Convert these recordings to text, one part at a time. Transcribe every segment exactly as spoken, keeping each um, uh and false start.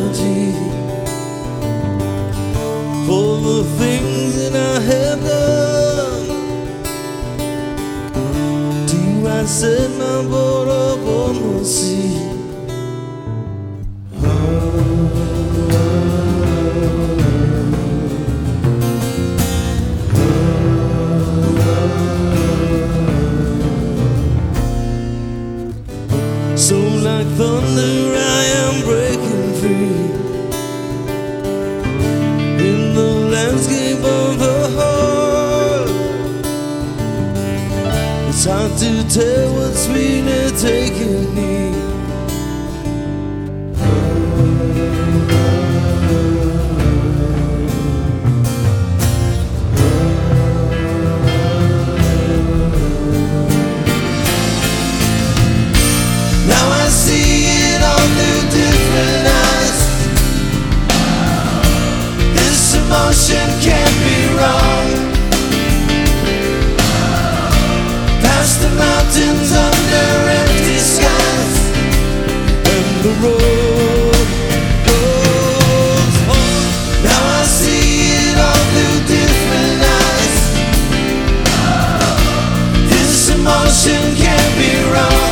apology for the things that I have done. To you I set my boat up on the sea. So like thunder I am breaking free in the landscape of the heart. It's hard to tell what's really taking me. Now I see it all through different eyes. This emotion can't be wrong. Past the mountains under empty skies, and the road goes on. Now I see it all through different eyes. This emotion can't be wrong.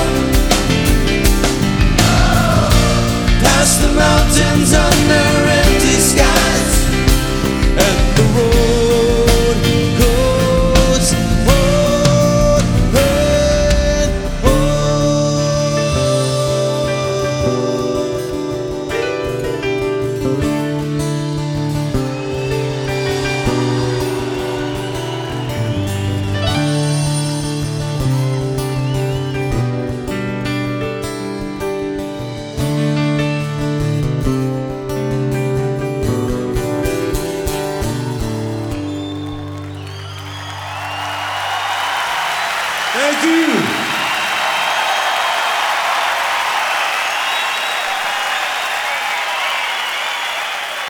Past the mountains under empty skies, and the road goes on and Thank you.